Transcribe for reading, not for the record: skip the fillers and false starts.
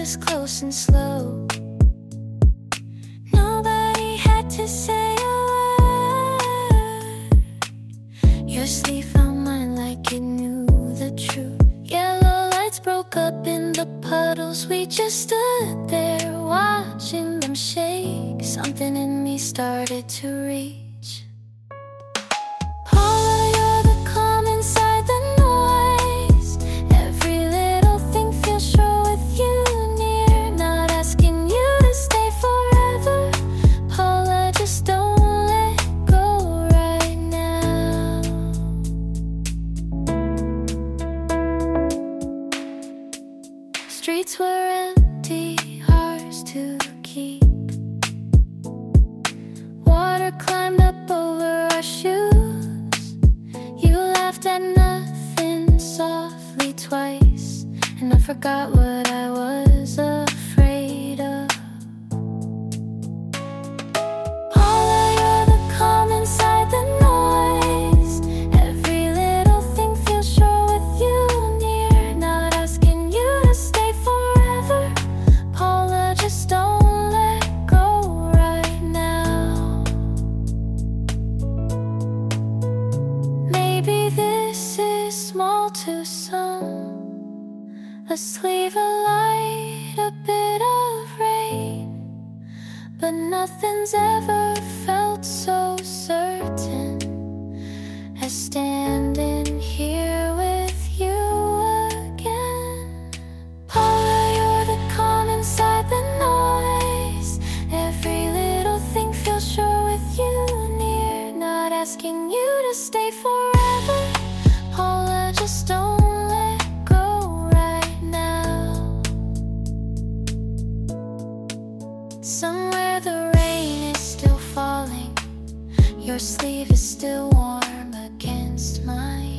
was close and slow. Nobody had to say a word. Your sleeve found mine like it knew the truth. Yellow lights broke up in the puddles. We just stood there watching them shake. Something in me started to reach. Paula, you're the calm inside the noise. Every little thing feels sure with you near. Not asking you to stay forever. Paula, just don't let go right now. Streets were empty, ours to keep. Water climbed up over our shoes. You laughed at nothing softly twice, and I forgot what I was afraid of. Paula, you're the calm inside the noise. Every little thing feels sure with you near. Not asking you to stay forever. Paula, just don't let go right now. Maybe this is small to some. Let's leave a light, a bit of rain. But nothing's ever felt so certain as standing here with you again. Paula, you're the calm inside the noise. Every little thing feels sure with you near. Not asking you to stay forever. Paula, just don't let go right now. Somewhere the rain is still falling. Your sleeve is still warm against mine.